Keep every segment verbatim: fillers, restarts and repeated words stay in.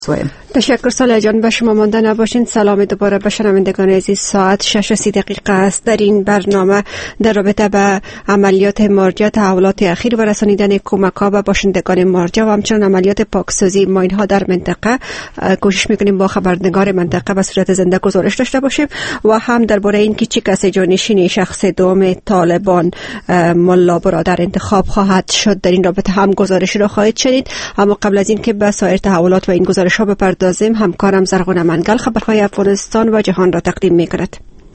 سویم. تشکر صالح جان، به شما مانده نباشین. سلام دوباره به شنوندگان عزیز. ساعت شش و سی دقیقه است. در این برنامه در رابطه به عملیات مارجه، تحولات اخیر و رسانیدن کمک‌ها به باشندگان مارجه و همچنین عملیات پاکسازی ماین‌ها در منطقه کوشش می‌کنیم با خبرنگار منطقه به صورت زنده گزارش داشته باشیم و هم درباره اینکه چه کسی جانشین شخص دوم طالبان ملا برادر انتخاب خواهد شد در این رابطه هم گزارش را خواهید شنید. اما قبل از این که به سایر تحولات و این گزارش ها بپردازیم، همکارم زرغون منگل خبرهای افغانستان و جهان را تقدیم می‌کند.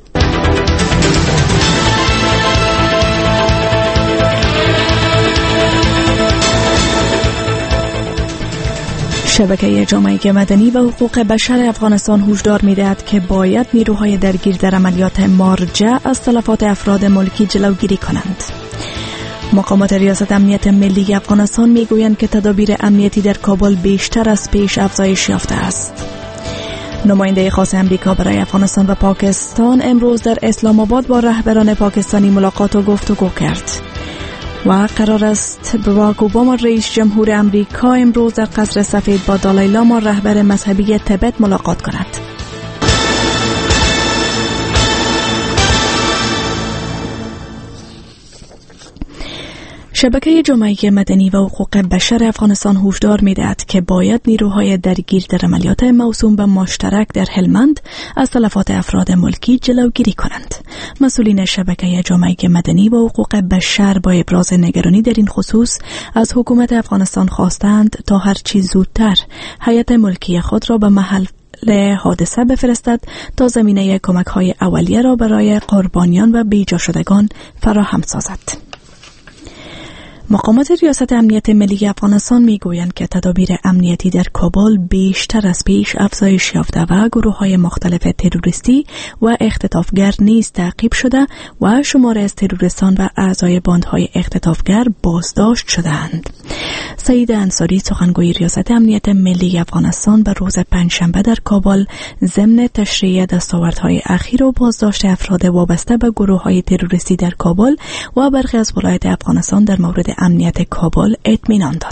شبکه جامعه مدنی و حقوق بشر افغانستان هشدار می‌دهد که باید نیروهای درگیر در عملیات مارجه از تلفات افراد ملکی جلوگیری کنند. مقامات ریاست امنیت ملی افغانستان میگویند که تدابیر امنیتی در کابل بیشتر از پیش افزایش یافته است. نماینده خاص امریکا برای افغانستان و پاکستان امروز در اسلام آباد با رهبران پاکستانی ملاقات و گفتگو کرد و قرار است باراک اوباما رئیس جمهور امریکا امروز در قصر سفید با دالای لاما رهبر مذهبی تبت ملاقات کند. شبکه جامعه مدنی و حقوق بشر افغانستان هشدار می‌دهد که باید نیروهای درگیر در عملیات موسوم به مشترک در هلمند از تلفات افراد ملکی جلوگیری کنند. مسئولین شبکه جامعه مدنی و حقوق بشر با ابراز نگرانی در این خصوص از حکومت افغانستان خواستند تا هر چه زودتر هیئت ملکی خود را به محل حادثه بفرستد تا زمینه کمک‌های اولیه را برای قربانیان و بیجا شدگان فراهم سازد. مقامات ریاست امنیت ملی افغانستان میگویند که تدابیر امنیتی در کابل بیشتر از پیش افزایش یافته و گروه‌های مختلف تروریستی و اختطافگر نیز تعقیب شده و شمار از تروریستان و اعضای باندهای اختطافگر بازداشت شدند. سعید انصاری سخنگوی ریاست امنیت ملی افغانستان به روز پنجشنبه در کابل ضمن تشریح دستاوردهای اخیر و بازداشت افراد وابسته به گروه‌های تروریستی در کابل و برخی از ولایات افغانستان در مورد امنیت کابل اطمینان داد.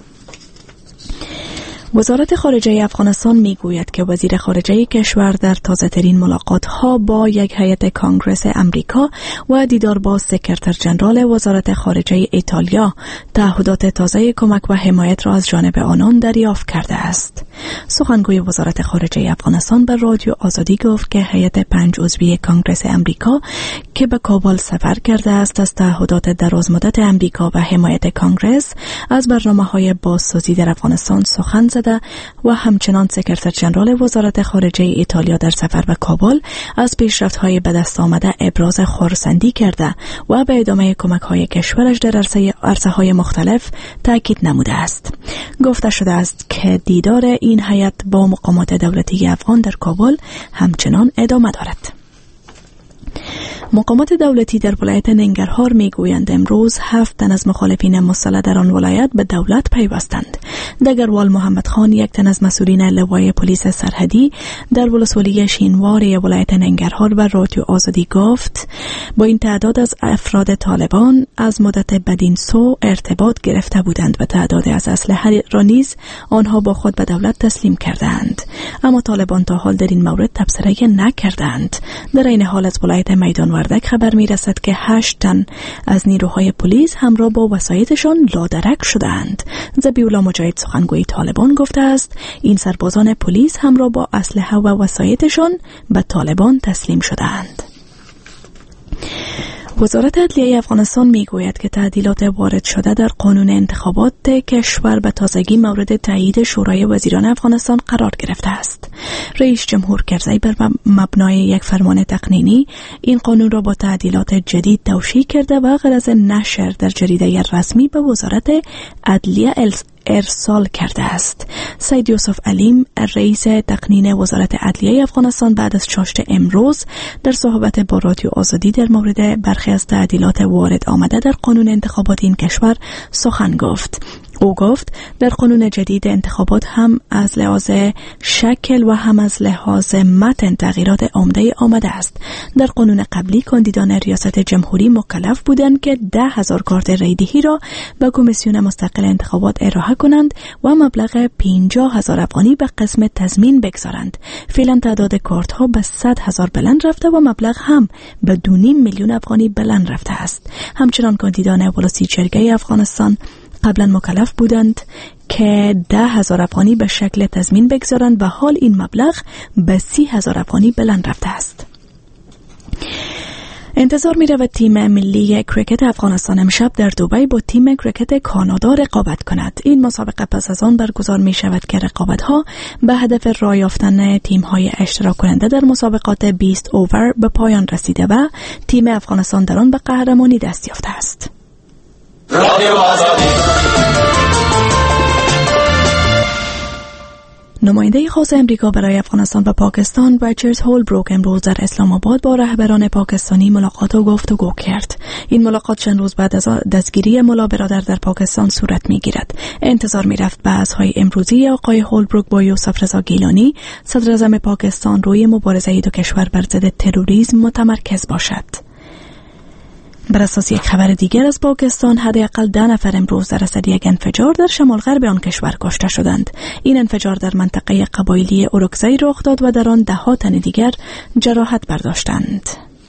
وزارت خارجه افغانستان میگوید که وزیر خارجه کشور در تازه‌ترین ملاقات‌ها با یک هیئت کانگرس امریکا و دیدار با سکرتر ژنرال وزارت خارجه ایتالیا تعهدات تازه کمک و حمایت را از جانب آنان دریافت کرده است. سخنگوی وزارت خارجه افغانستان به رادیو آزادی گفت که هیئت پنج عضوی کانگرس امریکا که به کابل سفر کرده است از تعهدات درازمدت امریکا و حمایت کانگرس از برنامه‌های بازسازی در افغانستان سخن زد و همچنان سکرتر ژنرال وزارت خارجه ایتالیا در سفر به کابل از پیشرفت‌های به دست آمده ابراز خرسندی کرده و به ادامه کمک‌های کشورش در عرصه‌های مختلف تاکید نموده است. گفته شده است که دیدار این هیئت با مقامات دولتی افغان در کابل همچنان ادامه دارد. مقامات دولتی در ولایت ننگرهار میگویند امروز هفت تن از مخالفین مسلح در آن ولایت به دولت پیوستند. دگروال محمد خان، یک تن از مسئولین لوای پلیس سرحدی در ولسوالی شینواری ولایت ننگرهار و رادیو آزادی گفت با این تعداد از افراد طالبان از مدت بدین سو ارتباط گرفته بودند و تعداد از اسلحه را نیز آنها با خود به دولت تسلیم کردند، اما طالبان تا حال در این مورد تبصره نکردند. در این حال از ولایت میدان وردک خبر می رسد که هشت تن از نیروهای پلیس همراه با وسایطشان لادرک شدند. ذبیح‌الله مجاهد سخنگوی طالبان گفته است این سربازان پلیس همراه با اسلحه و وسایطشان به طالبان تسلیم شدند. وزارت عدلیه افغانستان میگوید که تعدیلات وارد شده در قانون انتخابات کشور به تازگی مورد تایید شورای وزیران افغانستان قرار گرفته است. رئیس جمهور کرزی بر مبنای یک فرمان تقنینی این قانون را با تعدیلات جدید توشیح کرده و غرض نشر در جریده رسمی به وزارت عدلیه ارسال کرده است. سید یوسف علیم، رئیس تقنین وزارت عدلیه افغانستان، بعد از چاشت امروز در صحبت با رادیو آزادی در مورد برخی از تعدیلات وارد آمده در قانون انتخابات این کشور سخن گفت. او گفت در قانون جدید انتخابات هم از لحاظ شکل و هم از لحاظ متن تغییرات عمده آمده است. در قانون قبلی کاندیدان ریاست جمهوری مکلف بودند که ده هزار کارت رایدهی را به کمیسیون مستقل انتخابات ارائه کنند و مبلغ پنجاه هزار افغانی به قسم تضمین بگذارند. فعلا تعداد کارت ها به صد هزار بلند رفته و مبلغ هم به دو نیم میلیون افغانی بلند رفته است. همچنان کاندیدان ولسی جرگه افغانستان قبلا مکلف بودند که ده هزار افغانی به شکل تضمین بگذارند و حال این مبلغ به سی هزار افغانی بلند رفته است. انتظار می رود تیم ملی کریکت افغانستان امشب در دبی با تیم کریکت کانادا رقابت کند. این مسابقه پس از آن برگزار می شود که رقابت ها به هدف راه یافتن تیم های اشتراک کننده در مسابقات بیست اوور به پایان رسیده و تیم افغانستان در آن به قهرمانی دست یافته است. نماینده خاص امریکا برای افغانستان و پاکستان ریچارد هولبروک امروز در اسلام آباد با رهبران پاکستانی ملاقات و گفتگو کرد. این ملاقات چند روز بعد از دستگیری ملا برادر در پاکستان صورت می‌گیرد. انتظار می‌رفت بحث‌های امروزی آقای هولبروک با یوسف رضا گیلانی صدر اعظم پاکستان روی مبارزه دو کشور بر ضد تروریسم متمرکز باشد. بر اساس یک خبر دیگر از پاکستان حداقل ده نفر امروز در اثر یک انفجار در شمال غرب آن کشور کشته شدند. این انفجار در منطقه قبایلی اورکزای رخ داد و در آن ده ها تن دیگر جراحت برداشتند.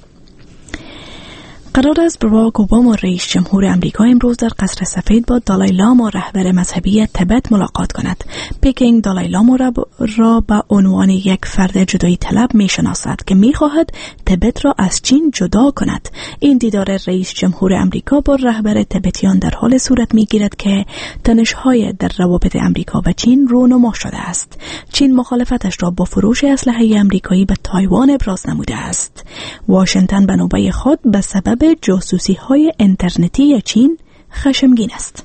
قرار است براک اوباما رئیس جمهور امریکا امروز در قصر سفید با دالای لاما رهبر مذهبی تبت ملاقات کند. پکینگ دالای لاما را به عنوان یک فرد جدایی طلب می شناسد که می خواهد تبت را از چین جدا کند. این دیدار رئیس جمهور امریکا با رهبر تبتیان در حال صورت می گیرد که تنش‌های در روابط امریکا و چین رونما شده است. چین مخالفتش را با فروش اسلحه امریکایی به تایوان ابراز نموده است. واشنگتن به نوبه خود به سبب جاسوسی های اینترنتی چین خشمگین است.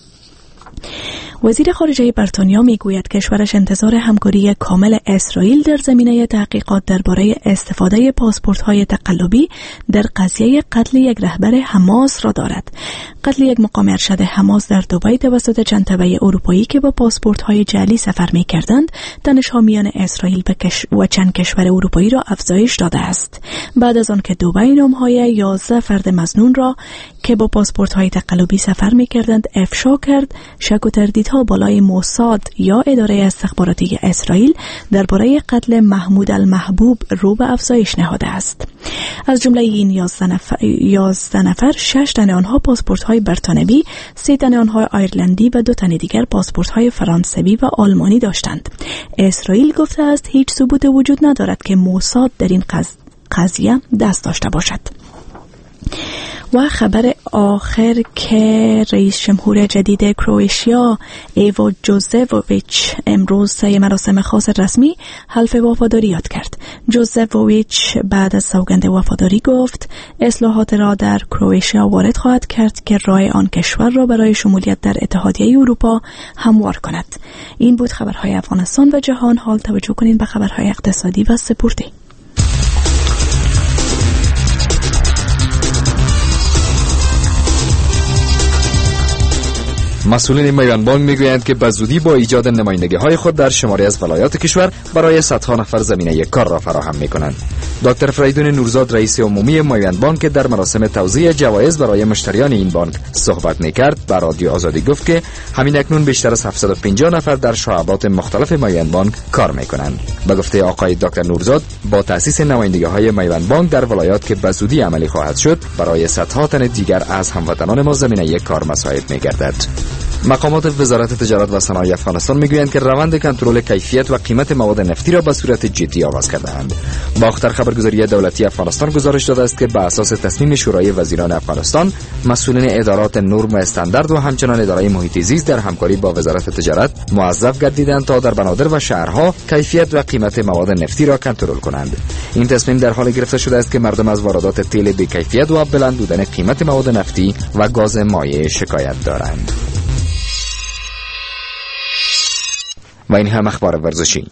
وزیر خارجه بریتانیا میگوید کشورش انتظار همکاری کامل اسرائیل در زمینه تحقیقات درباره استفاده پاسپورت‌های تقلبی در قضیه قتل یک رهبر حماس را دارد. قتل یک مقام ارشد حماس در دبی توسط چند تبع اروپایی که با پاسپورت‌های جعلی سفر می‌کردند، تنش‌ها میان اسرائیل و چند کشور اروپایی را افزایش داده است. بعد از آن که دبی نام‌های یازده فرد مظنون را که با پاسپورت‌های تقلبی سفر می‌کردند افشا کرد، شک و تردیدها بالای موساد یا اداره استخباراتی اسرائیل درباره قتل محمود المحبوب رو به افزایش نهاده است. از جمله این یازده نفر, یازده نفر شش تن آنها پاسپورت‌های بریتانیایی، سه تن آنها آیرلندی و دو تن دیگر پاسپورت‌های فرانسوی و آلمانی داشتند. اسرائیل گفته است هیچ ثبوت وجود ندارد که موساد در این قضیه دست داشته باشد. و خبر آخر که رئیس جمهور جدید کرواتیا ایوو جوزفوویچ امروز طی مراسم خاص رسمی حلف وفاداری یاد کرد. جوزفوویچ بعد از سوگند وفاداری گفت اصلاحات را در کرواتیا وارد خواهد کرد که راه آن کشور را برای شمولیت در اتحادیه اروپا هموار کند. این بود خبرهای افغانستان و جهان. حال توجه کنید به خبرهای اقتصادی و سپورتی. مسئولین میوان بانک میگویند که به زودی با ایجاد نمایندگی های خود در شماری از ولایات کشور برای صدها نفر زمینه کار را فراهم میکنند. دکتر فریدون نورزاد رئیس عمومی میوان بانک که در مراسم توزیع جوایز برای مشتریان این بانک صحبت میکرد به رادیو آزادی گفت که همین اکنون بیشتر از هفتصد و پنجاه نفر در شعبات مختلف میوان بانک کار میکنند. به گفته آقای دکتر نورزاد با تأسیس نمایندگی های میوان بانک در ولایات که به زودی عملی خواهد شد برای صدها تن دیگر از هموطنان ما زمینه کار مساعد میگردد. مقامات وزارت تجارت و صنایع افغانستان میگویند که روند کنترل کیفیت و قیمت مواد نفتی را به صورت جدی آغاز کرده‌اند. باختر خبرگزاری دولتی افغانستان گزارش داده است که به اساس تصمیم شورای وزیران افغانستان، مسئولین ادارات نرم و استاندارد و همچنان اداره محیط زیست در همکاری با وزارت تجارت موظف گردیدند تا در بنادر و شهرها کیفیت و قیمت مواد نفتی را کنترل کنند. این تصمیم در حال گرفته شده است که مردم از واردات تیل بی کیفیت و بلند بودن قیمت مواد نفتی و گاز مایع شکایت دارند. و این هم اخبار ورزشی.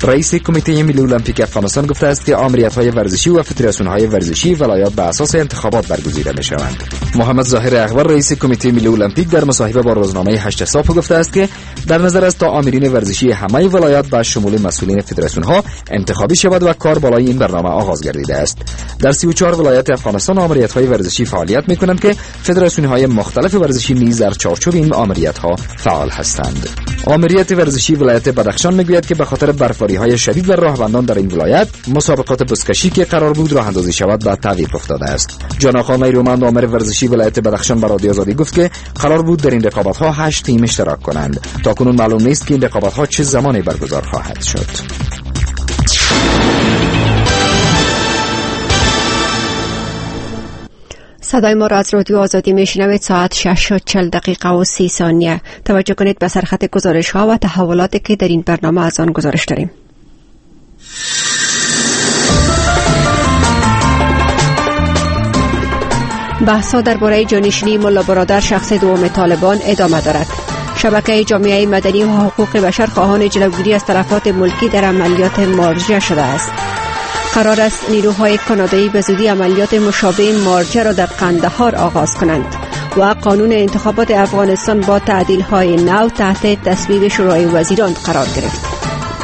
رئیس کمیته ملی المپیک افغانستان گفته است که آمریت‌های ورزشی و فدراسیون‌های ورزشی ولایات به اساس انتخابات برگزیده می‌شوند. محمد ظاهر اخبار رئیس کمیته ملی المپیک در مصاحبه با روزنامه هشت صبح گفته است که در نظر است تا آمرین ورزشی همه ولایات با شمول مسئولین فدراسیون‌ها انتخابی شود و کار بالای این برنامه آغاز گردیده است. در سی و چهار ولایت افغانستان آمریت‌های ورزشی فعالیت می‌کنند که فدراسیون‌های مختلف ورزشی نیز در چارچوب این آمریت‌ها فعال هستند. آمریت ورزشی ولایت بدخشان میگوید که به خاطر برفاری‌های شدید بر راهبندان در این ولایت مسابقات بزکشی که قرار بود راه اندازی شود به تعویق افتاده است. جاناخان نیرومند آمر ورزشی ولایت بدخشان به رادیو آزادی گفت که قرار بود در این رقابت‌ها هشت تیم اشتراک کنند. تاکنون معلوم نیست که این رقابت‌ها چه زمانی برگزار خواهد شد. صدای ما را از رادیو آزادی میشنوید. ساعت شش و چهل دقیقه و سی ثانیه. توجه کنید به سرخط گزارش ها و تحولاتی که در این برنامه از آن گزارش داریم. بحث‌ها درباره جانشینی ملا برادر شخص دوم طالبان ادامه دارد. شبکه جامعه مدنی و حقوق بشر خواهان جلوگیری از تلفات ملکی در عملیات مارجه شده است. قرار است نیروهای کانادایی به زودی عملیات مشابه مارجه را در قندهار آغاز کنند و قانون انتخابات افغانستان با تعدیل‌های نو تحت تصویب شورای وزیران قرار گرفت.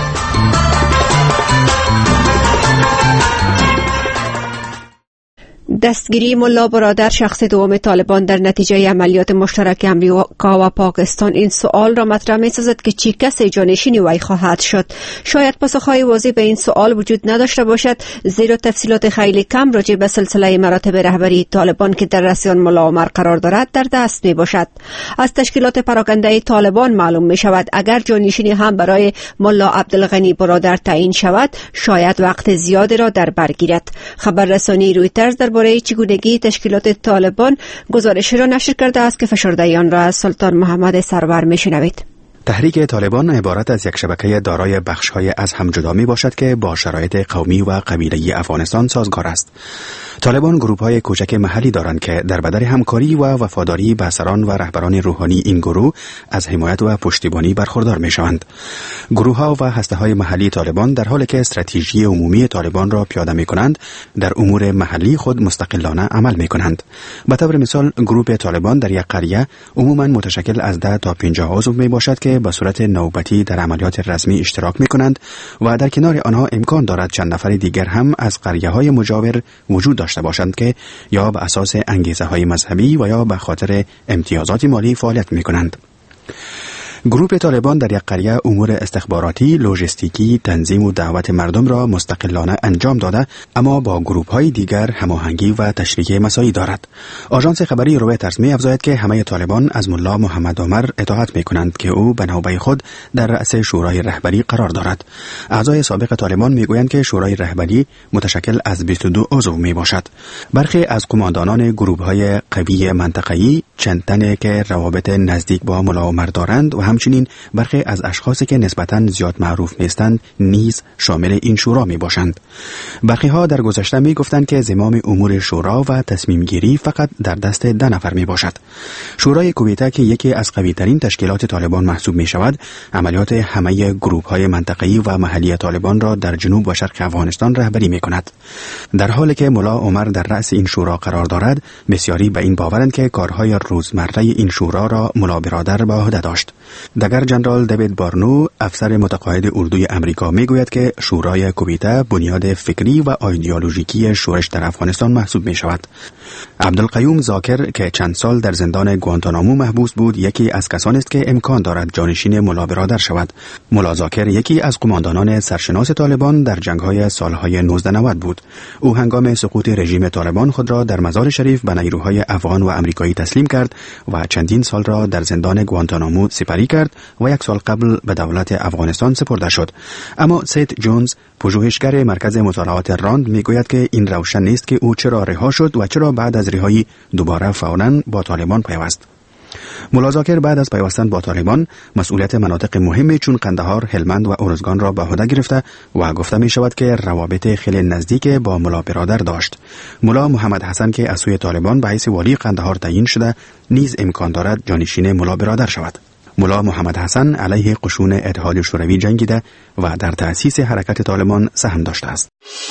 دستگیری ملا برادر شخص دوم طالبان در نتیجه عملیات مشترک امریکا و پاکستان این سوال را مطرح می‌سازد که چی کسی جانشین وی خواهد شد. شاید پاسخ‌های واضح به این سوال وجود نداشته باشد، زیرا تفصیلات خیلی کم راجع به سلسله مراتب رهبری طالبان که در رسیان ملا عمر قرار دارد در دست می‌باشد. از تشکیلات پراکنده طالبان معلوم می‌شود اگر جانشینی هم برای ملا عبدالغنی برادر تعیین شود، شاید وقت زیادی را در بر گیرد. خبررسانی رویترز در برای چگونگی تشکیلات طالبان گزارشی را نشر کرده است که فشرده آن را از سلطان محمد سرور میشنوید. تحریک طالبان عبارت از یک شبکه دارای بخش‌های از هم جدا می باشد که با شرایط قومی و قبیله‌ای افغانستان سازگار است. طالبان گروه‌های کوچک محلی دارند که در بدل همکاری و وفاداری به سران و رهبران روحانی این گروه از حمایت و پشتیبانی برخوردار می‌شوند. گروه‌ها و هسته‌های محلی طالبان در حالی که استراتژی عمومی طالبان را پیاده می‌کنند، در امور محلی خود مستقلانه عمل می‌کنند. به طور مثال، گروه طالبان در یک قریه عموماً متشکل از ده تا پنجاه عضو میباشد که به صورت نوبتی در عملیات رسمی اشتراک می‌کنند و در کنار آنها امکان دارد چند نفر دیگر هم از قریه‌های مجاور وجود داشته باشند که یا به اساس انگیزه‌های مذهبی و یا به خاطر امتیازات مالی فعالیت می‌کنند. گروه طالبان در یک قریه امور استخباراتی، لوجستیکی، تنظیم و دعوت مردم را مستقلانه انجام داده، اما با گروه‌های دیگر هماهنگی و تشریک مساعی دارد. آژانس خبری رویترز می‌افزاید که همه طالبان از ملا محمد عمر اطاعت می‌کنند که او به نوبه خود در رأس شورای رهبری قرار دارد. اعضای سابق طالبان می‌گویند که شورای رهبری متشکل از بیست و دو عضو میباشد. برخی از قماندانان گروه‌های قوی منطقه‌ای چند تنه که روابط نزدیک با ملا عمر دارند و همچنین برخی از اشخاصی که نسبتاً زیاد معروف نیستند نیز شامل این شورا می باشند. برخی ها در گذشته می گفتند که زمام امور شورا و تصمیم گیری فقط در دست ده نفر می باشد. شورای کویته که یکی از قوی ترین تشکیلات طالبان محسوب می شود، عملیات همه گروه های منطقه‌ای و محلی طالبان را در جنوب و شرق افغانستان رهبری می کند. در حالی که ملا عمر در رأس این شورا قرار دارد، بسیاری به این باورند که کارهای روزمره این شورا را ملا برادر به عهده داشت. دگر جنرال دیوید بارنو، افسر متقاعد اردوی امریکا، میگوید که شورای کویته بنیاد فکری و ایدئولوژیکی شورش در افغانستان محسوب می شود. عبدالقیوم ذاکر که چند سال در زندان گوانتانامو محبوس بود، یکی از کسانی است که امکان دارد جانشین ملا برادر شود. ملا ذاکر یکی از قماندانان سرشناس طالبان در جنگ‌های سالهای نوزده نود بود. او هنگام سقوط رژیم طالبان خود را در مزار شریف به نیروهای افغان و امریکایی تسلیم کرد و چندین سال را در زندان گوانتانامو سپری کرد و یک سال قبل به دولت افغانستان سپرده شد. اما سیت جونز، پژوهشگر مرکز مطالعات راند، میگوید که این روشن نیست که او چرا رها شد و چرا بعد از رهایی دوباره فوراً با طالبان پیوست. ملا ذاکر بعد از پیوستن با طالبان مسئولیت مناطق مهمی چون قندهار، هلمند و ارزگان را به عهده گرفته و گفته می شود که روابط خیلی نزدیک با ملا برادر داشت. ملا محمد حسن که از سوی طالبان به حیث والی قندهار تعیین شده نیز امکان دارد جانشین ملا برادر شود. ملا محمد حسن علیه قشون اتحاد شوروی جنگیده و در تأسیس حرکت طالبان سهم داشته است.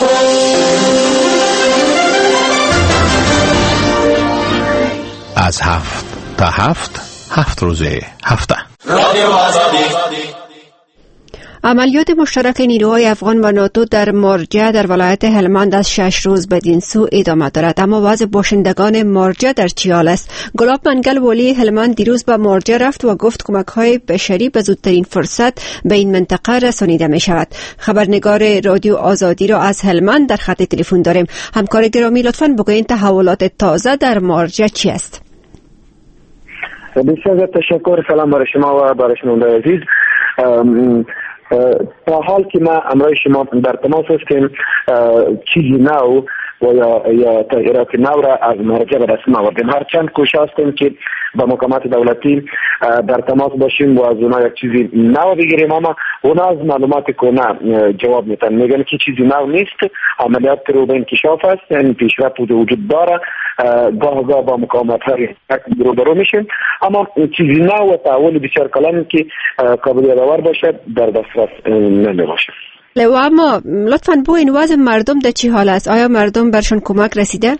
از هفت تا هفت هفت روزه هفته عملیات مشترک نیروهای افغان و ناتو در مارجه در ولایت هلمند از شش روز بدین سو ادامه دارد، اما وضع باشندگان مارجه در چه حال است؟ گلاب منگل والی هلمند دیروز به مارجه رفت و گفت کمک‌های بشری به زودترین فرصت به این منطقه رسانیده می شود. خبرنگار رادیو آزادی را از هلمند در خط تلفن داریم. همکار گرامی لطفاً بگویید تحولات تازه در مارجه چی است؟ بسیار تشکر. سلام برای شما و برای شنوندگان عزیز. تا حال که ما امروز شما در تماس هستیم، چیزی نو و یا یا تغییرات نو را از مارجه به دست آوردیم. هرچند کوشش هستیم که با مقامات دولتی در تماس باشیم و از اونا یک چیزی نو بگیریم، اما اونا از معلومات کهنه جواب میتن، میگن که چیزی نو نیست، عملیات رو به انکشاف است، یعنی پیشرفت وجود داره، گاه گاه با مقامات های روبرو میشیم، اما چیزی نو و تعاون بسیار کلان که قابل باور باشد در دسترس نمی باشد. و اما لطفاً بگوین وضع مردم در چه حال است؟ آیا مردم برشون کمک رسیده؟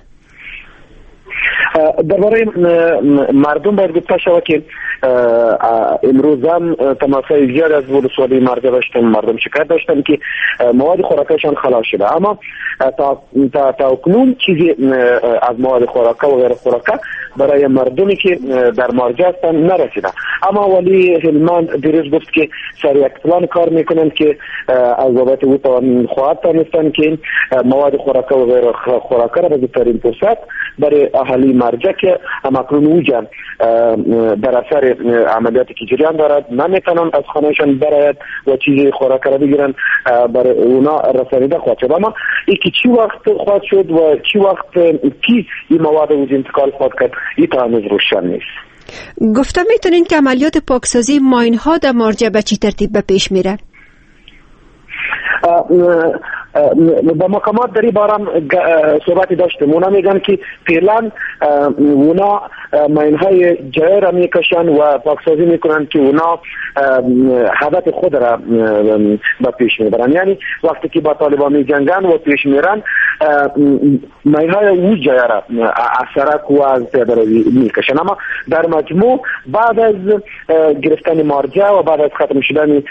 درباره مردم باید گفته شود که امروز هم تماس‌های زیاد از ولسوالی مارجه داشتن، مردم شکایت داشتن که مواد خوراکیشان خلاص شده، اما تا تا تا کنون چیزی از مواد خوراکی و غیر خوراکی برای مردمی که در مارجه هستن نرسیده. اما ولی هلمند دیروز گفت که سر یک پلان کار میکنند که از بابت او خواهد تانستن که مواد خوراکی و غیر خوراکی را به زودترین فرصت برای اهالی مارجه که همکنون اوجا در اثر عملیاتی که جریان دارد نمیتونن از خانهشان برایت و چیزی خوراکی را بگیرن، برای اونا رسانیده خواهد شد. اما ای که چی وقت خواهد شد و چی وقت کی این مواد اوج انتقال خواهد کرد این تا هنوز روشن نیست. گفتم میتونین که عملیات پاکسازی ماین ها در مارجه به چی ترتیب به پیش میره؟ با مقامات در این بارم صحبتی داشتیم، اونا میگن که فعلا اونا ماینهای جای را میکشن و پاکسازی میکنن که اونا هدف خود را به پیش میبرن، یعنی وقتی که با طالبان میجنگن و پیش میرن ماینهای او جای را از سرک و از پیاده‌روی میکشن، اما در مجموع بعد از گرفتن مارجه و بعد از ختم شدن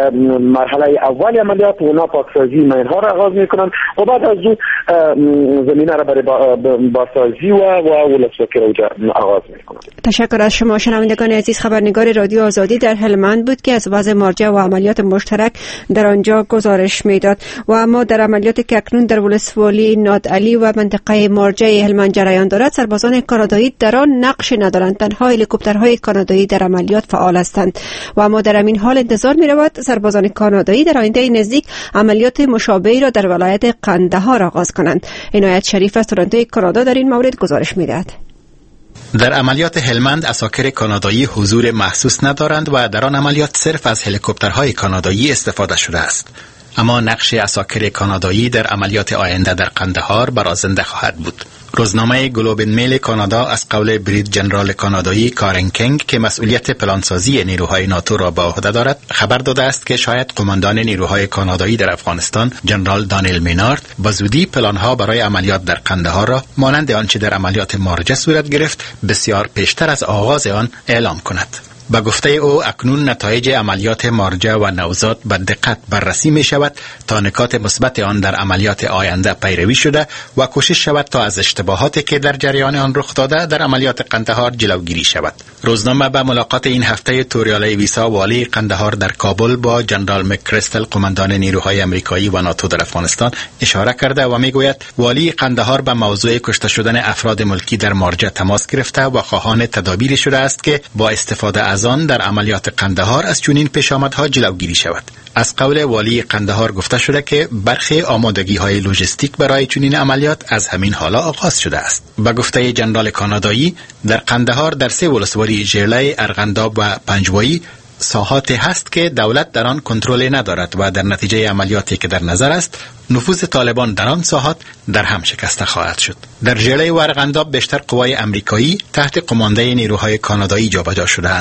مرحله اول عملیات اونا پاکسازی ماینها را آغاز میکنن و بعد از اون زمینه را برای بازسازی و و ولسواکی را آغاز میکنن. تشکر از شما شنوندگان عزیز. خبرنگار رادیو آزادی در هلمند بود که از وضع مارجه و عملیات مشترک در آنجا گزارش میداد. و اما در عملیاتی که اکنون در ولسوالی نادعلی و منطقه مارجه هلمند جریان دارد، سربازان کانادایی در آن نقش ندارند، تنها هلیکوپترهای کانادایی در عملیات فعال هستند. و اما در همین حال انتظار می‌رود سربازان کانادایی در آینده نزدیک عملیات مشابهی را در ولایت قندهار آغاز کنند. عنایت شریف از تورنتو کانادا در این مورد گزارش می‌دهد. در عملیات هلمند عساکر کانادایی حضور محسوس ندارند و در آن عملیات صرف از هلیکوپترهای کانادایی استفاده شده است. اما نقش عساکر کانادایی در عملیات آینده در قندهار برازنده خواهد بود. روزنامه گلوب میل کانادا از قول برید جنرال کانادایی کارن کینگ که مسئولیت پلانسازی نیروهای ناتو را به عهده دارد خبر داده است که شاید قماندان نیروهای کانادایی در افغانستان جنرال دانیل مینارد به زودی پلانها برای عملیات در قندهار را مانند آنچه در عملیات مارجه صورت گرفت بسیار پیشتر از آغاز آن اعلام کند. با گفته او اکنون نتایج عملیات مارجه و نوزاد به دقت بررسی می شود تا نکات مثبت آن در عملیات آینده پیروی شده و کوشش شود تا از اشتباهاتی که در جریان آن رخ داده در عملیات قندهار جلوگیری شود. روزنامه به ملاقات این هفته توریالی ویسا والی قندهار در کابل با جنرال مکریستل قماندان نیروهای امریکایی و ناتو در افغانستان اشاره کرده و می گوید والی قندهار به موضوع کشته شدن افراد ملکی در مارجه تماس گرفته و خواهان تدابیر شده است که با استفاده از آن در عملیات قندهار از چنین پیشامدها جلوگیری شود. از قول والی قندهار گفته شده که برخی آمادگی‌های لوجستیک برای چنین عملیات از همین حالا آغاز شده است. به گفته جنرال کانادایی در قندهار در سه ولسوالی ژرلی، ارغنداب و پنجوایی ساحاتی هست که دولت در آن کنترل ندارد و در نتیجه عملیاتی که در نظر است نفوذ طالبان در آن ساحات در هم شکسته خواهد شد. در ژرلی و ارغنداب بیشتر قوای امریکایی تحت قمانده نیروهای کانادایی جابجا شده‌اند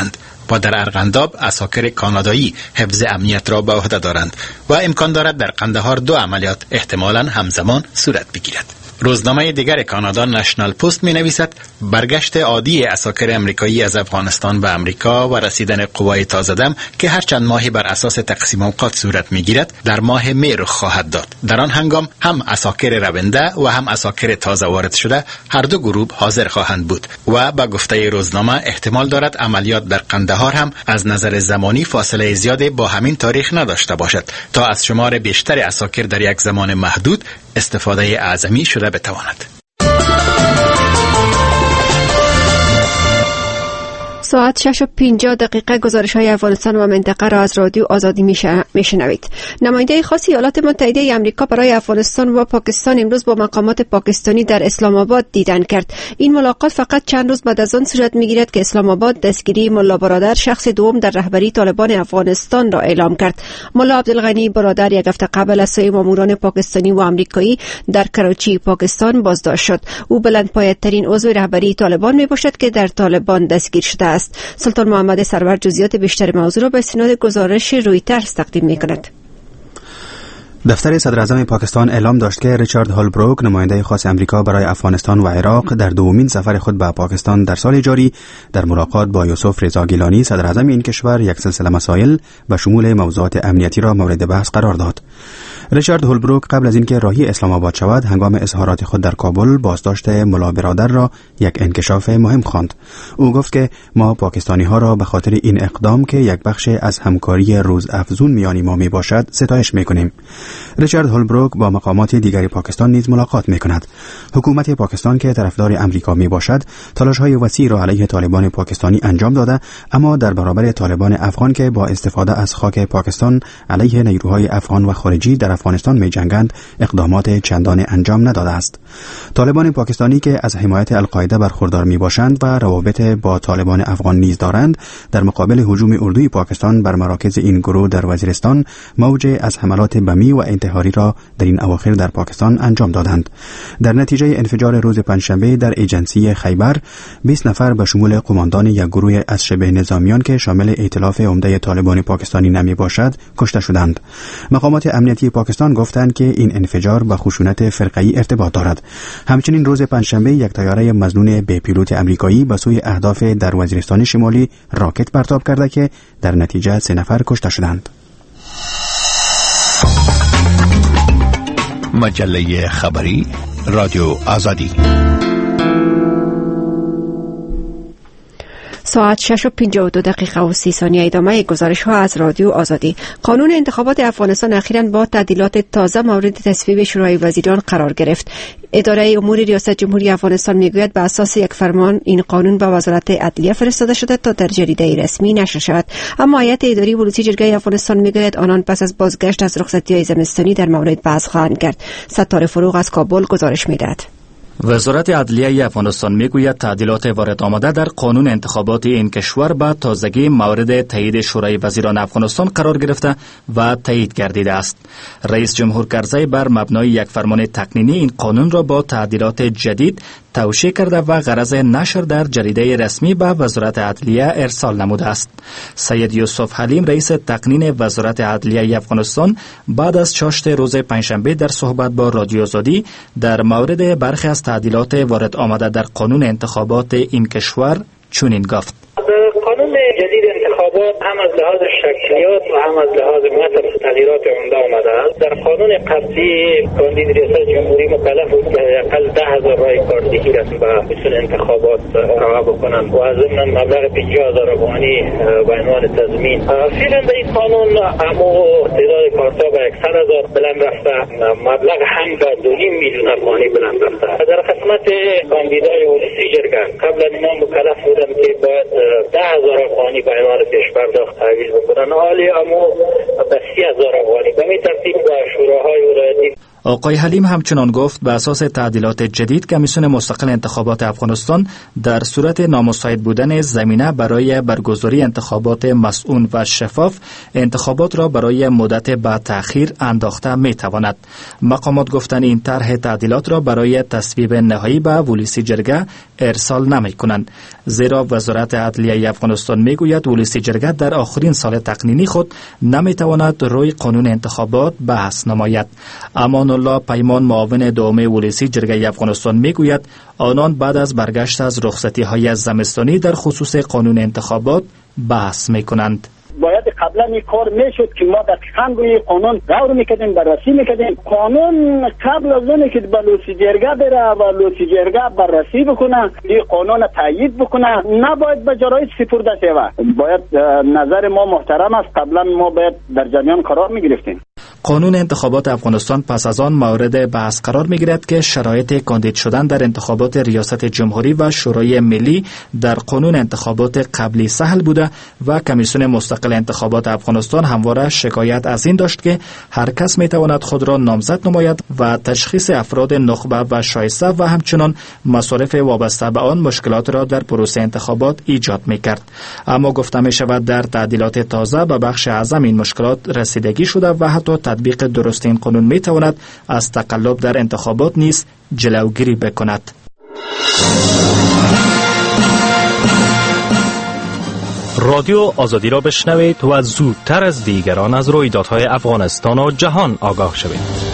و در ارغنداب عساکر کانادایی حفظ امنیت را به عهده دارند و امکان دارد در قندهار دو عملیات احتمالاً همزمان صورت بگیرد. روزنامه دیگر کانادا نشنال پست می نویسد برگشت عادی عساکر امریکایی از افغانستان به امریکا و رسیدن قوای تازه دم که هر چند ماهی بر اساس تقسیم اوقات صورت می گیرد در ماه می رخ خواهد داد. در آن هنگام هم عساکر رونده و هم عساکر تازه وارد شده هر دو گروه حاضر خواهند بود و به گفته روزنامه احتمال دارد عملیات در قندهار هم از نظر زمانی فاصله زیادی با همین تاریخ نداشته باشد تا از شمار بیشتر عساکر در یک زمان محدود استفاده اعظمی شده بتواند. ساعت شش و پنجاه دقیقه گزارش های افغانستان و منطقه را از رادیو آزادی میشنوید. نماینده خاص ایالات متحده آمریکا برای افغانستان و پاکستان امروز با مقامات پاکستانی در اسلام آباد دیدن کرد. این ملاقات فقط چند روز بعد از آن صورت میگیرد که اسلام آباد دستگیری ملا برادر شخص دوم در رهبری طالبان افغانستان را اعلام کرد. ملا عبدالغنی برادر یک هفته قبل از سوی ماموران پاکستانی و آمریکایی در کراچی پاکستان بازداشت شد. او بلندپایه‌ترین عضو رهبری طالبان میباشد که در طالبان دستگیر شده است. سلطان محمد سرور جزئیات بیشتر موضوع را به استناد گزارش رویترز تقدیم می‌کند. دفتر صدر اعظم پاکستان اعلام داشت که ریچارد هولبروک نماینده خاص امریکا برای افغانستان و عراق در دومین سفر خود به پاکستان در سال جاری در ملاقات با یوسف رضا گیلانی صدر اعظم این کشور یک سلسله مسائل به شمول موضوعات امنیتی را مورد بحث قرار داد. ریچارد هولبروک قبل از اینکه راهی اسلام آباد شود هنگام اظهارات خود در کابل بازداشت ملا برادر را یک انکشاف مهم خواند. او گفت که ما پاکستانی ها را به خاطر این اقدام که یک بخش از همکاری روزافزون میان ما می باشد ستایش می کنیم. ریچارد هولبروک با مقامات دیگری پاکستان نیز ملاقات می کند. حکومت پاکستان که طرفدار امریکا می باشد تلاش های وسیع را علیه طالبان پاکستانی انجام داده، اما در برابر طالبان افغان که با استفاده از خاک پاکستان علیه نیروهای افغان و خارجی در افغانستان می جنگند اقدامات چندان انجام نداده است. طالبان پاکستانی که از حمایت القاعده برخوردار می باشند و روابط با طالبان افغان نیز دارند در مقابل هجوم اردوی پاکستان بر مراکز این گروه در وزیرستان موج از حملات بمی و انتحاری را در این اواخر در پاکستان انجام دادند. در نتیجه انفجار روز پنجشنبه در ایجنسی خیبر بیست نفر به شمول قماندان یک گروه از شبه نظامیان که شامل ائتلاف عمده طالبان پاکستانی نمی باشد کشته شدند. مقامات امنیتی پاکستان گفتند که این انفجار با خشونت فرقه‌ای ارتباط دارد. همچنین روز پنجشنبه یک طیاره مظنون به پیلوت امریکایی به سوی اهداف در وزیرستان شمالی راکت پرتاب کرده که در نتیجه سه نفر کشته شدند. مجله خبری رادیو آزادی. ساعت شش و پنجاه و دو دقیقه و سی ثانیه. ادامه گزارش ها از رادیو آزادی. قانون انتخابات افغانستان اخیراً با تعدیلات تازه مورد تصویب شورای وزیران قرار گرفت. اداره امور ریاست جمهوری افغانستان میگوید به اساس یک فرمان این قانون به وزارت عدلیه فرستاده شده تا در جریده رسمی نشر شود، اما هیئت اداری بلوچی جرگه افغانستان میگوید آنان پس از بازگشت از رخصتی‌های زمستانی در مورد بحث خواهند کرد. ستاره فروغ از کابل گزارش میدهد. وزارت عدلیه افغانستان میگوید تعدیلات وارد آمده در قانون انتخابات این کشور به تازگی مورد تایید شورای وزیران افغانستان قرار گرفته و تایید گردیده است. رئیس جمهور کرزی بر مبنای یک فرمان تقنینی این قانون را با تعدیلات جدید توشیح کرده و غرض نشر در جریده رسمی به وزارت عدلیه ارسال نموده است. سید یوسف حلیم رئیس تقنین وزارت عدلیه افغانستان بعد از چاشت روز پنجشنبه در صحبت با رادیو آزادی در مورد برخی از تعدیلات وارد آمده در قانون انتخابات این کشور چنین گفت: قانون جدید انتخابات هم از لحاظ شکلیات و هم از لحاظ متن تغییرات عمده آمده است. در قانون قبلی کاندید ریاست جمهوری مکلف بود که حداقل ده هزار رای کارتگی را به اصول انتخابات ارائه بکنند و از ضمن مبلغ پنجاه هزار افغانی به عنوان تضمین. فعلا در این قانون امو تعداد کارتا به صد هزار بلند رفته، مبلغ هم به دو نیم میلیون افغانی بلند رفته. در قسمت کاندیدای ولسی جرگه قبل از اینا مکلف بودند که باید ده هزار افغانی به عنوان پیش پرداخت تحویل بکنن، حالی امو به سی هزار افغانی. به این ترتیب با شوراهای ولایتی آقای حلیم همچنان گفت به اساس تعدیلات جدید کمیسیون مستقل انتخابات افغانستان در صورت نامساعد بودن زمینه برای برگزاری انتخابات مسئول و شفاف انتخابات را برای مدت به تأخیر انداخته می تواند. مقامات گفتند این طرح تعدیلات را برای تصویب نهایی به ولسی جرگه ارسال نمی کنند، زیرا وزارت عدلیه افغانستان می گوید ولسی جرگه در آخرین سال تقنینی خود نمی تواند روی قانون انتخابات بحث نماید. امان الله پیمان معاون دوم ولسی جرگه افغانستان می گوید آنان بعد از برگشت از رخصتی های زمستانی در خصوص قانون انتخابات بحث می کنند. باید قبلا این کار میشد که ما دقیقاً روی قانون غور میکردیم، بررسی میکردیم. قانون قبل از اون که به لوسی جرگه بره و لوسی جرگه بررسی بکنه، این قانون تایید بکنه، نباید به جرایت سپرده شود. باید نظر ما محترم است، قبلا ما باید در جریان قرار میگرفتیم. قانون انتخابات افغانستان پس از آن مورد بحث قرار می‌گیرد که شرایط کاندید شدن در انتخابات ریاست جمهوری و شورای ملی در قانون انتخابات قبلی سهل بوده و کمیسیون مستقل انتخابات افغانستان همواره شکایت از این داشت که هر کس می‌تواند خود را نامزد نماید و تشخیص افراد نخبه و شایسته و همچنان مصارف وابسته به آن مشکلات را در پروسه انتخابات ایجاد می‌کرد. اما گفته می‌شود در تعدیلات تازه به بخش اعظم این مشکلات رسیدگی شده و حتی تطبیق درست این قانون می تواند از تقلب در انتخابات نیز جلوگیری بکند. رادیو آزادی را بشنوید و زودتر از دیگران از رویدادهای افغانستان و جهان آگاه شوید.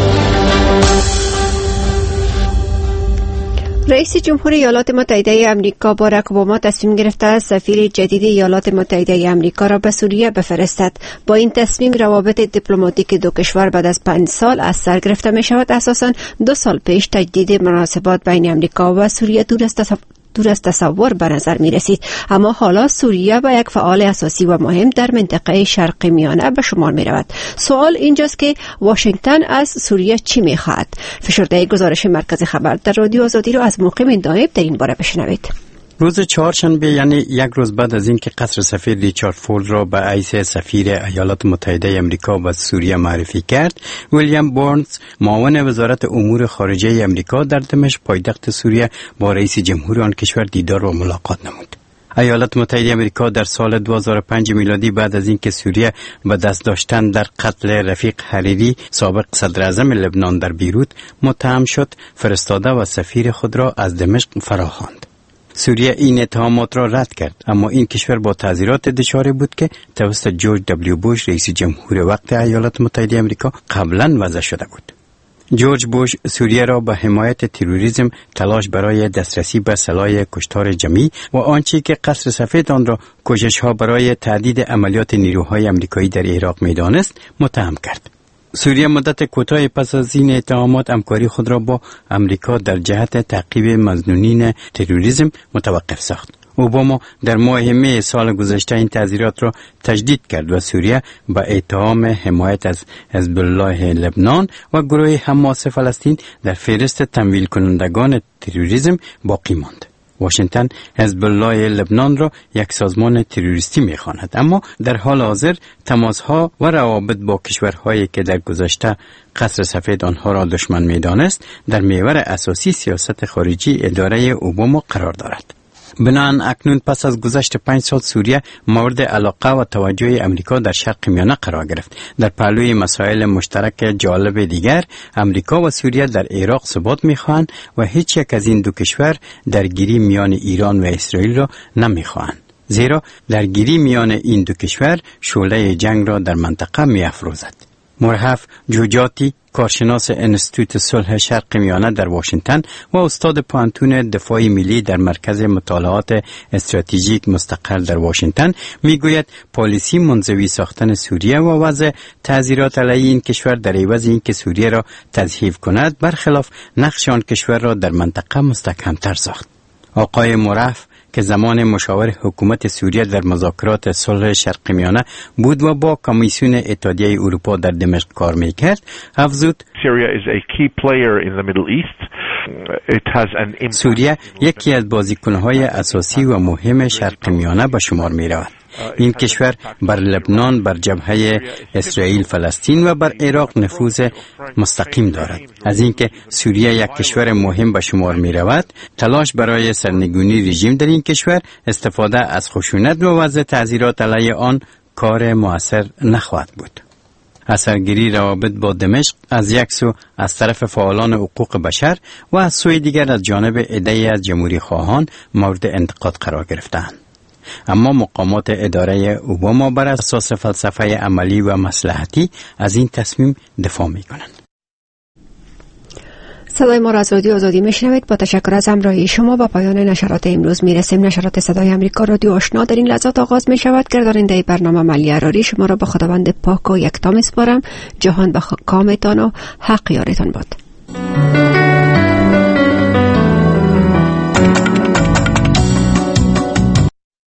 رئیس جمهور ایالات متحده آمریکا باراک اوباما تصمیم گرفته سفیر جدید ایالات متحده آمریکا را به سوریه بفرستد. با این تصمیم روابط دیپلماتیک دو کشور بعد از پنج سال از سر گرفته می شود. اساساً دو سال پیش تجدید مناسبات بین آمریکا و سوریه دور از دور از تصور به نظر می رسید، اما حالا سوریه با یک فعال اساسی و مهم در منطقه شرق میانه به شمار می رود. سوال اینجاست که واشنگتن از سوریه چی می خواهد؟ فشرده گزارش مرکز خبر در رادیو آزادی را از مقیم دائم در این باره بشنوید. روز چهارشنبه، یعنی یک روز بعد از اینکه قصر سفیر ریچارد فورد را به حیث سفیر ایالات متحده آمریکا و سوریه معرفی کرد، ویلیام بارنز معاون وزارت امور خارجه آمریکا در دمشق پایتخت سوریه با رئیس جمهور آن کشور دیدار و ملاقات نمود. ایالات متحده آمریکا در سال دو هزار و پنج میلادی بعد از اینکه سوریه به دست داشتن در قتل رفیق حریری سابق صدر اعظم لبنان در بیروت متهم شد، فرستاده و سفیر خود را از دمشق فراخواند. سوریه این اتهامات را رد کرد، اما این کشور با تعذیرات دچار بود که توسط جورج دبلیو بوش رئیس جمهور وقت ایالات متحده آمریکا قبلا وضع شده بود. جورج بوش سوریه را به حمایت تروریسم، تلاش برای دسترسی به سلاح کشتار جمعی و آنچه که قصر سفید آن را کوشش‌ها برای تهدید عملیات نیروهای آمریکایی در عراق می‌دانست متهم کرد. سوریه مدت کوتاه پس از این اتهامات همکاری خود را با امریکا در جهت تعقیب مظنونین تروریسم متوقف ساخت. اوباما در ماه می سال گذشته این تعزیرات را تجدید کرد و سوریه با اتهام حمایت از حزب الله لبنان و گروه حماس فلسطین در فهرست تمویل کنندگان تروریسم باقی ماند. واشنگتن حزب الله لبنان را یک سازمان تروریستی می‌خواند، اما در حال حاضر تماس‌ها و روابط با کشورهایی که در گذشته قصر سفید آنها را دشمن می‌دانست در محور اساسی سیاست خارجی اداره اوباما قرار دارد. بنابراین اکنون پس از گذشت پنج سال سوریه مورد علاقه و توجه امریکا در شرق میانه قرار گرفت. در پهلوی مسائل مشترک جالب دیگر، امریکا و سوریه در عراق ثبات می‌خواهند و هیچ یک از این دو کشور درگیری میان ایران و اسرائیل را نمی‌خواهند، زیرا درگیری میان این دو کشور شعله جنگ را در منطقه می‌افروزد. مرحف جوجاتی، کارشناس انستیتوت صلح شرق میانه در واشنگتن و استاد پانتون دفاعی ملی در مرکز مطالعات استراتژیک مستقر در واشنگتن میگوید پالیسی منزوی ساختن سوریه و وضع تعزیرات علیه این کشور در عوض اینکه سوریه را تضعیف کند، برخلاف نقش آن کشور را در منطقه مستحکم‌تر ساخت. آقای مرحف که زمان مشاور حکومت سوریه در مذاکرات صلح شرق میانه بود و با کمیسیون اتحادیه اروپا در دمشق کار میکرد، افزود سوریه یکی از بازیکن‌های اساسی و مهم شرق میانه به شمار میرود. این کشور بر لبنان، بر جبهه اسرائیل فلسطین و بر عراق نفوذ مستقیم دارد. از اینکه سوریه یک کشور مهم به شمار می رود، تلاش برای سرنگونی رژیم در این کشور، استفاده از خشونت و وضع تعزیرات علیه آن کار مؤثر نخواهد بود. اثرگیری روابط با دمشق از یک سو از طرف فعالان حقوق بشر و از سوی دیگر از جانب عده‌ای از جمهوری خواهان مورد انتقاد قرار گرفتند. اما مقامات اداره اوباما بر اساس فلسفه عملی و مصلحتی از این تصمیم دفاع می کنند. صدای ما را از رادیو آزادی میشنوید. با تشکر از همراهی شما با پایان نشرات امروز میرسیم. نشرات صدای امریکا رادیو آشنا در این لحظات آغاز می شود. گرداننده برنامه ملی اراری شما را به خداوند پاک و یکتا میسپارم. جهان به کامتان و حق یارتان باد.